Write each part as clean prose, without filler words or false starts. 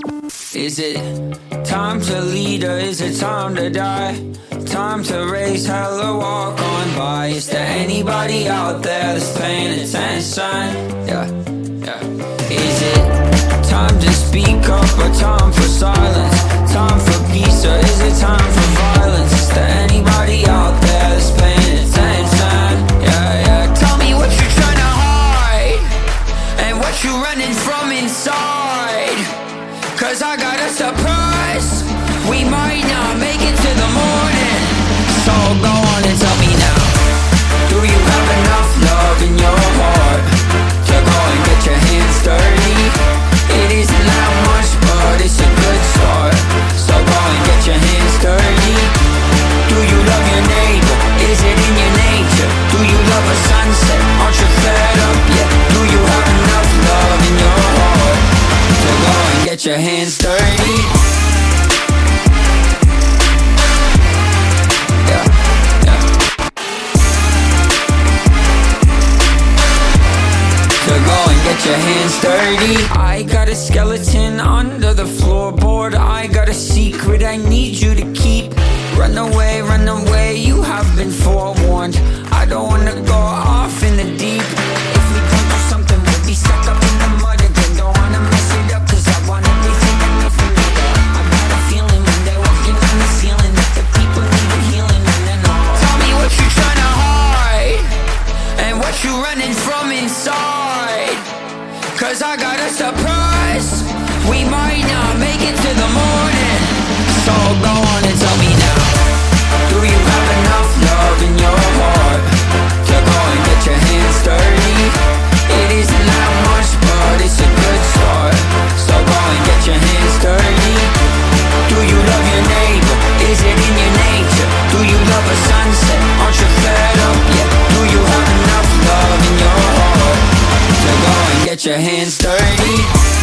Is it time to lead or is it time to die? Time to raise hell or walk on by. Is there anybody out there that's paying attention? Yeah, yeah. Is it time to speak up or time for silence? Time for peace or is it time for violence? Is there anybody out there that's paying attention? Yeah, yeah. Tell me what you're trying to hide and what you're running from inside. 'Cause I got a surprise. We might not make it to the morning. So go on and tell me now. Do you have enough love in your heart to go and get your hands dirty? It isn't that much, but it's a good start. So go and get your hands dirty. Do you love your neighbor? Is it in your nature? Do you love a sunset? Aren't you fed up yet? Do you have enough love in your heart to go and get your hands dirty? Yeah, yeah. To go and get your hands dirty. I got a skeleton under the floorboard. I got a secret I need you to keep. Run away, you have been forewarned. I don't wanna go off in the deep. If we don't do something, we'll be stuck up in the mud again. Don't wanna mess it up, 'cause I want everything and nothing together. I got a feeling when they're walking on the ceiling that the people need a healing and then tell me what you're trying to hide and what you're running from inside. 'Cause I got a surprise. We might not make it to the morning. So go on and tell me now. Do you have enough love in your heart to go and get your hands dirty? It isn't that much, but it's a good start. So go and get your hands dirty. Do you love your neighbor? Is it in your nature? Do you love a sunset? Aren't you fed up yet? Do you have enough love in your heart to go and get your hands dirty?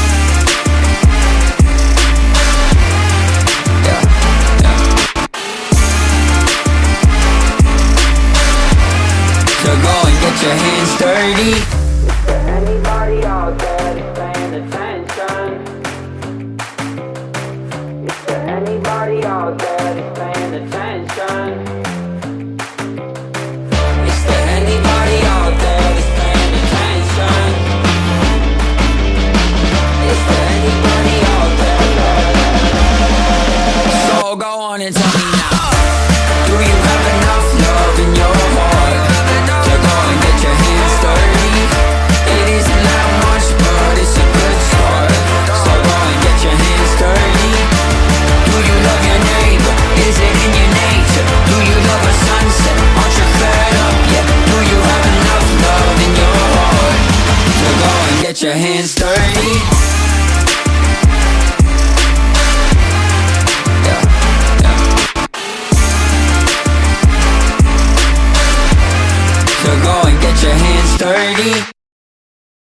Go and get your hands dirty. Is there anybody out there that's paying attention? Is there anybody out there that's paying attention? Is there anybody out there that's paying attention? Is there anybody out there? So go on and tell me now. Do you have enough love in your heart to go and get your hands dirty? It isn't that much, but it's a good start. So go and get your hands dirty. Do you love your neighbor? Is it in your nature? Do you love a sunset? Aren't you fed up yet? Do you have enough love in your heart to go and get your hands dirty? Go and get your hands dirty.